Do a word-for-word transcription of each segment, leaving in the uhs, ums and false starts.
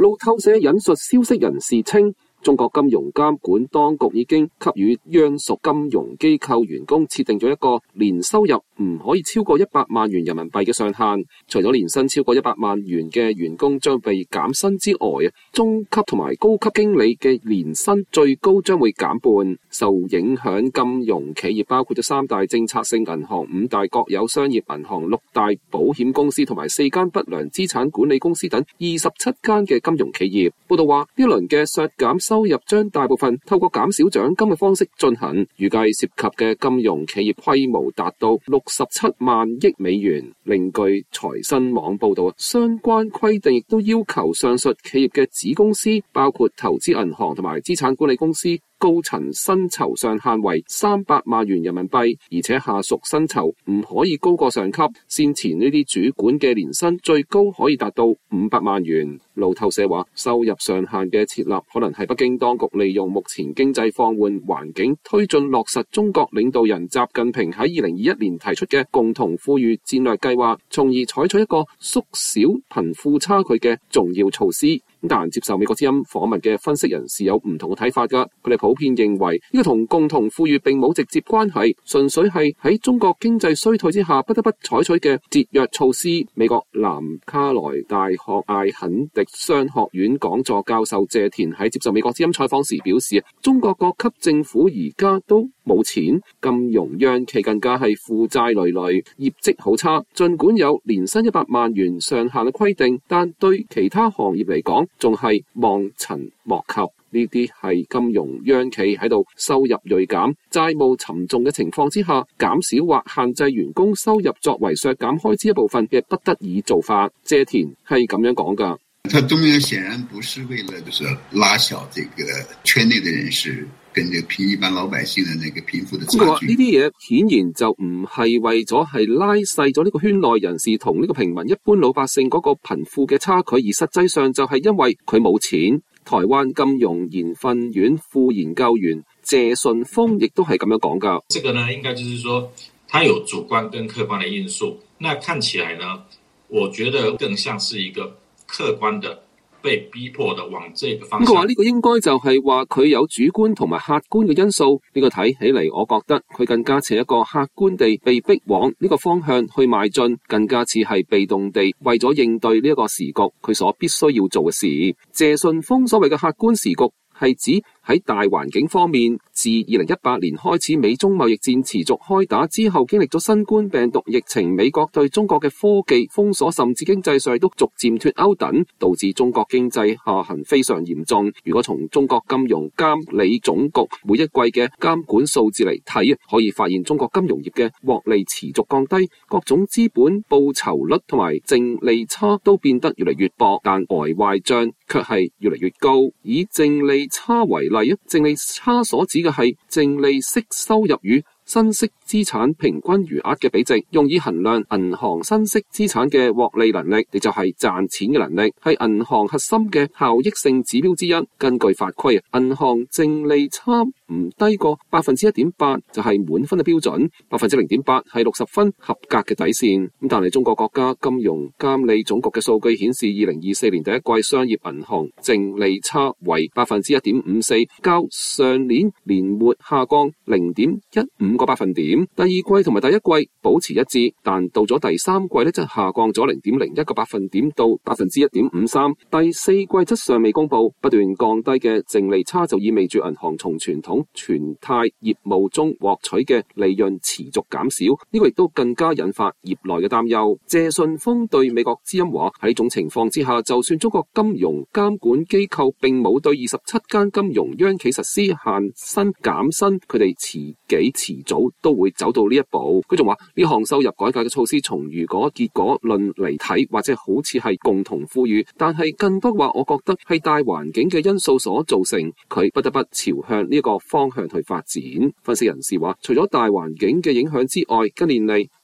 路透社引述消息人士稱，中國金融監管當局已經給予央屬金融機構員工設定咗一個年收入唔可以超過一百萬元人民幣嘅上限。除咗年薪超過一百萬元嘅員工將被減薪之外，中級同埋高級經理嘅年薪最高將會減半。受影響金融企業包括咗三大政策性銀行、五大國有商業銀行、六大保險公司同埋四間不良資產管理公司等二十七間嘅金融企業。報道話，呢輪嘅削減收入將大部分透過減少獎金嘅方式進行，預計涉及嘅金融企業規模達到六十七萬億美元。另據財新網報道，相關規定亦都要求上述企業嘅子公司，包括投資銀行同埋資產管理公司，高層薪酬上限為三百萬元人民幣，而且下屬薪酬唔可以高過上級。先前呢啲主管嘅年薪最高可以達到五百萬元。路透社話，收入上限嘅設立可能係北京當局利用目前經濟放緩環境，推進落實中國領導人習近平喺二零二一年提出嘅共同富裕戰略計劃，從而採取一個縮小貧富差距嘅重要措施。但接受美國之音訪問嘅分析人士有唔同嘅睇法㗎，佢哋普遍認為呢個同共同富裕並冇直接關係，純粹係喺中國經濟衰退之下不得不採取嘅節約措施。美國南卡萊大學艾肯迪商學院講座教授謝田喺接受美國之音採訪時表示，中國各級政府而家都冇錢，金融央企更加係負債累累，業績好差。儘管有年薪一百萬元上限嘅規定，但對其他行業嚟講，仲係望塵莫及。呢啲係金融央企喺度收入銳減、債務沉重嘅情況之下，減少或限制員工收入作為削減開支一部分嘅不得已做法。謝田係咁樣講㗎。 他中央顯然不是為了就是拉小這個圈內的人士跟這個一般老百姓的那個貧富的差距。 呢啲嘢顯然就唔係為咗係拉細咗呢個圈內人士同呢個平民一般老百姓嗰個貧富嘅差距，而實際上就係因為佢冇錢。台灣金融研訓院副研究員謝順峰亦都係咁樣講㗎。 這個呢，應該就是說，它有主觀跟客觀的因素。那看起來呢，我覺得更像是一個客觀的被逼迫的往這個方向。咁佢話呢個應該就係話佢有主觀同埋客觀嘅因素。呢個睇起嚟，我覺得佢更加似一個客觀地被逼往呢個方向去邁進，更加似係被動地為咗應對呢一個時局，佢所必須要做嘅事。謝順峰所謂嘅客觀時局係指喺大環境方面，自二零一八年開始，美中貿易戰持續開打之後，經歷咗新冠病毒疫情，美國對中國嘅科技封鎖，甚至經濟上都逐漸脫鈎等，導致中國經濟下行非常嚴重。如果從中國金融監理總局每一季嘅監管數字嚟睇，可以發現中國金融業嘅獲利持續降低，各種資本報酬率同埋淨利差都變得越嚟越薄，但呆壞賬卻係越嚟越高。以淨利差為例，淨利差所指嘅係淨利息收入與新息資產平均餘額嘅比值，用以衡量銀行新息資產嘅獲利能力，亦就係賺錢嘅能力，係銀行核心嘅效益性指標之一。根據法規，銀行淨利差唔低過百分之一點八就係滿分嘅標準，百分之零點八係六十分合格嘅底線。咁但係中國國家金融監理總局嘅數據顯示，二零二四年第一季商業銀行淨利差為百分之一點五四，較上年年末下降零點一五個百分點。第二季同埋第一季保持一致，但到咗第三季咧，則下降咗零點零一個百分點到百分之一點五三。第四季則尚未公布，不斷降低嘅淨利差就意味住銀行從傳統存貸業務中獲取嘅利潤持續減少，呢個亦都更加引發業內嘅擔憂。謝順峰對美國之音話，喺呢種情況之下，就算中國金融監管機構並冇對二十七間金融央企實施限薪減薪，佢哋自己遲早都會走到呢一步。佢仲話呢項收入改革嘅措施，從如果結果論嚟睇，或者好似係共同富裕，但係更多話，我覺得係大環境嘅因素所造成，佢不得不朝向呢個方向去發展。分析人士話，除咗大環境嘅影響之外，近年嚟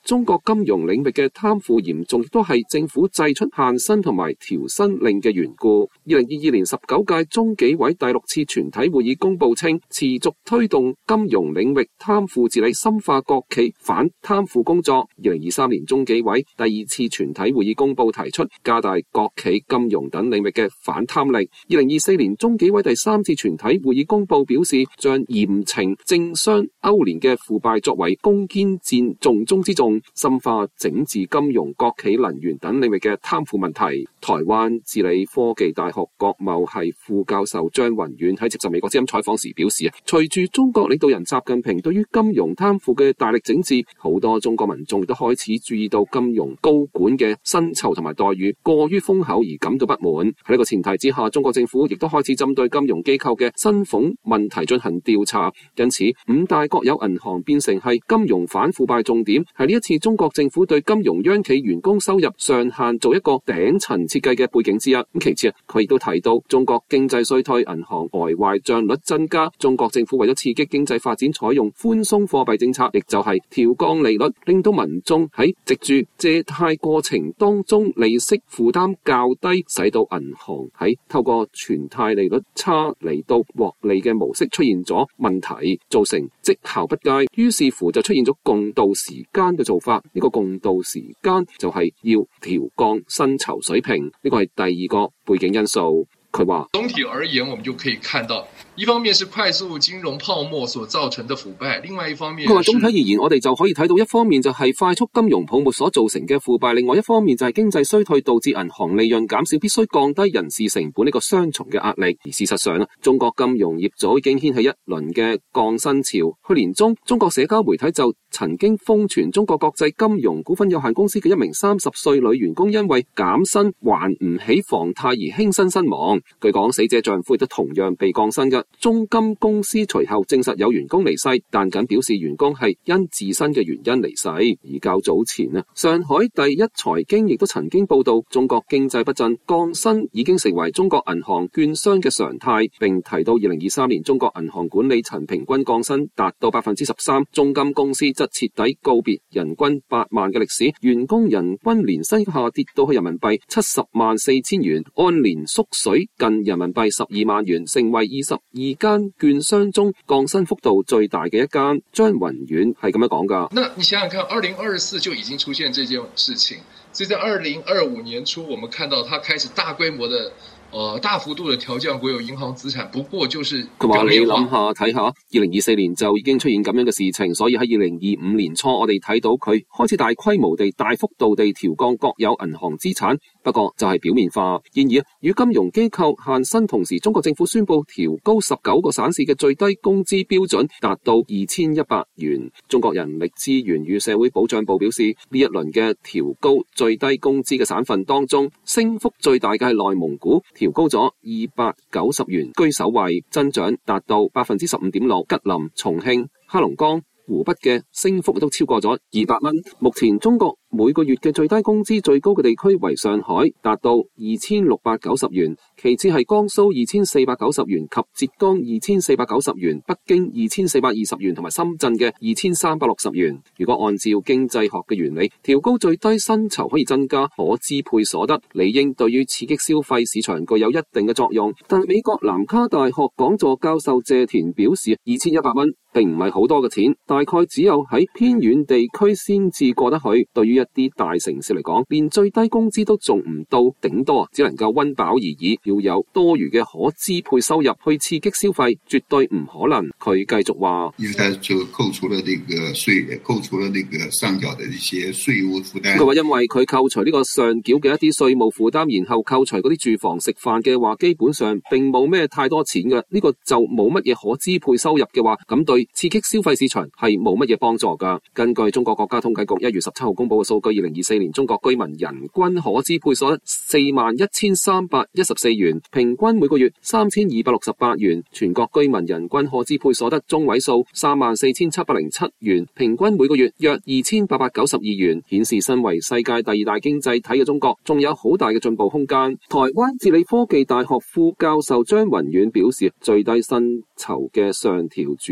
中國金融領域嘅貪腐嚴重，亦都係政府祭出限薪同埋調薪令嘅緣故。二零二二年十九屆中紀委第六次全體會議公佈稱，持續推動金融領域貪腐治理，深化國企反貪腐工作。二零二三年中紀委第二次全體會議公佈提出，加大國企、金融等領域嘅反貪力。二零二四年中紀委第三次全體會議公佈表示，將嚴懲政商勾連嘅腐敗作為攻堅戰重中之重，深化整治金融、國企、能源等領域嘅貪腐問題。台灣治理科技大學國貿系副教授張雲遠喺接受美國之音採訪時表示啊，隨住中國領導人習近平對於金融貪腐嘅大力整治，好多中國民眾亦都開始注意到金融高管嘅薪酬同埋待遇過於豐厚而感到不滿。喺呢個前提之下，中國政府亦都開始針對金融機構嘅薪俸問題進行調查，因此五大國有銀行變成係金融反腐敗重點，係呢一次中國政府對金融央企員工收入上限做一個頂層設計嘅背景之一。咁其次啊，佢亦都提到中國經濟衰退，銀行呆壞賬率增加，中國政府為咗刺激經濟發展，採用寬鬆貨幣政策，亦就係調降利率，令到民眾喺藉住借貸過程當中利息負擔較低，使到銀行喺透過存貸利率差嚟到獲利嘅模式出現咗問題，造成績效不佳，於是乎就出現咗共度時間嘅做法。呢個共度時間就係要調降薪酬水平，呢個係第二個背景因素。佢話總體而言，我們就可以看到，一方面是快速金融泡沫所造成的腐敗，另外一方面， 佢話總體而言，我哋就可以睇到，一方面就係快速金融泡沫所造成嘅腐敗，另外一方面就係經濟衰退導致銀行利潤減少，必須降低人事成本呢個雙重嘅壓力。而事實上，中國金融業早已經掀起一輪嘅降薪潮。去年中，中國社交媒體就曾經瘋傳中國國際金融股份有限公司嘅一名三十歲女員工因為減薪還唔起房貸而輕生身亡。據講，死者丈夫亦都同樣被降薪嘅。中金公司隨後證實有員工離世，但僅表示員工係因自身嘅原因離世。而較早前啊，上海第一財經亦都曾經報道，中國經濟不振，降薪已經成為中國銀行券商嘅常態，並提到二零二三年中國銀行管理層平均降薪達到百分之十三。中金公司則徹底告別人均八萬嘅歷史，員工人均年薪下跌到去人民幣七十萬四千元，按年縮水近人民幣十二萬元，成為二十二間券商中降薪幅度最大嘅一間。張雲遠係咁樣講噶。 那你想想看，二零二四就已經出現這件事情，所以在二零二五年初，我們看到它開始大規模的。呃，大幅度的調降國有銀行資產，不過就是佢話你諗下睇下，二零二四年就已經出現咁樣嘅事情，所以喺二零二五年初，我哋睇到佢開始大規模地、大幅度地調降國有銀行資產，不過就係表面化。然而，與金融機構限薪同時，中國政府宣布調高十九個省市嘅最低工資標準，達到二千一百元。中國人力資源與社會保障部表示，呢一輪嘅調高最低工資嘅省份當中，升幅最大嘅係內蒙古，調高咗二百九十元居首位，增長達到百分之十五點六。吉林、重慶、黑龍江、湖北嘅升幅都超過咗二百蚊。目前中國每個月嘅最低工資最高嘅地區為上海，達到二千六百九十元，其次係江蘇二千四百九十元及浙江二千四百九十元，北京二千四百二十元同埋深圳嘅二千三百六十元。如果按照經濟學嘅原理，調高最低薪酬可以增加可支配所得，理應對於刺激消費市場具有一定嘅作用。但美國南卡大學講座教授謝田表示，二千一百蚊並唔係好多嘅錢，大概只有喺偏遠地區先至過得去。對於一啲大城市嚟講，連最低工資都仲唔到，頂多只能夠溫飽而已。要有多餘嘅可支配收入去刺激消費，絕對唔可能。佢繼續話， 因為他就扣除了這個稅，扣除了那個上繳的一些稅務負擔。 佢話因為佢扣除呢個上繳嘅一啲稅務負擔，然後扣除嗰啲住房食飯嘅話，基本上並冇咩太多錢嘅。呢、這個就冇乜嘢可支配收入嘅話，咁對刺激消費市場係冇乜嘢幫助噶。根據中國國家統計局一月十七號公布嘅數據，二零二四年中國居民人均可支配所得四萬一千三百一十四元，平均每個月三千二百六十八元。全國居民人均可支配所得中位數三萬四千七百零七元，平均每個月約二千八百九十二元，顯示身為世界第二大經濟體嘅中國仲有好大嘅進步空間。台灣治理科技大學副教授張雲遠表示，最低薪酬嘅上調主要係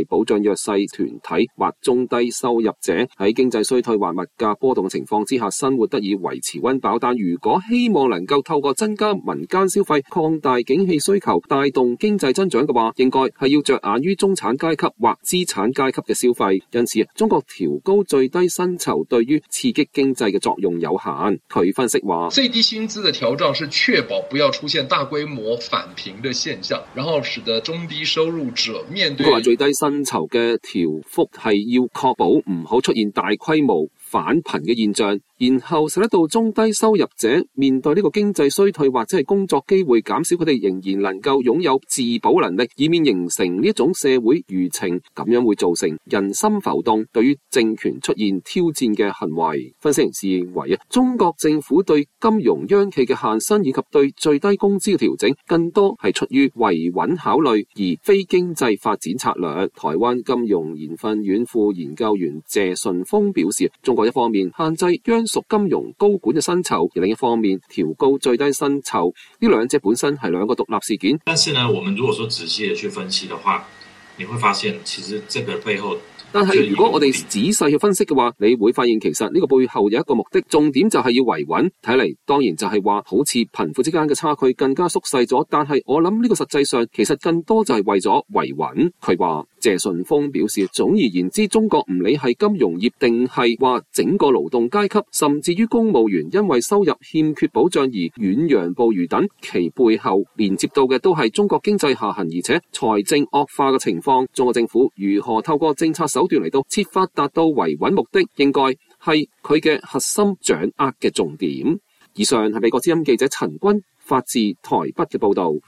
保障弱勢團體或中低收入者喺經濟衰退或物價波動嘅情況之下生活得以維持溫飽。但如果希望能夠透過增加民間消費擴大景氣需求帶動經濟增長嘅話，應該係要着眼於中產階級或資產階級嘅消費。因此中國調高最低薪酬對於刺激經濟嘅作用有限。佢分析話， 最低薪資的調漲是確保不要出現大規模返貧的現象，然後使得中低收入者面對。 佢話最低薪酬嘅調幅係要確保唔好出現大規模返貧嘅現象，然後使得到中低收入者面對呢個經濟衰退或者係工作機會減少，佢哋仍然能夠擁有自保能力，以免形成呢一種社會輿情，咁樣會造成人心浮動，對於政權出現挑戰嘅行為。分析人士認為啊，中國政府對金融央企嘅限薪以及對最低工資嘅調整，更多係出於維穩考慮，而非經濟發展策略。台灣金融研訓院副研究員謝順峰表示，中國一方面限制央屬金融高管嘅薪酬，而另一方面調高最低薪酬，呢兩者本身係兩個獨立事件。 但是呢，我們如果說仔細的去分析的話，你會發現其實這個背後， 但係如果我哋仔細去分析嘅話，你會發現其實呢個背後有一個目的，重點就係要維穩。睇嚟當然就係話好似貧富之間嘅差距更加縮細咗，但係我諗呢個實際上其實更多就係為咗維穩。佢話謝順峰表示，總而言之，中國唔理係金融業定係話整個勞動階級，甚至於公務員因為收入欠缺保障而遠洋捕魚等，其背後連接到嘅都係中國經濟下行而且財政惡化嘅情況。中國政府如何透過政策手段嚟到設法達到維穩目的，應該係佢嘅核心掌握嘅重點。以上係美國之音記者陳君發自台北嘅報道。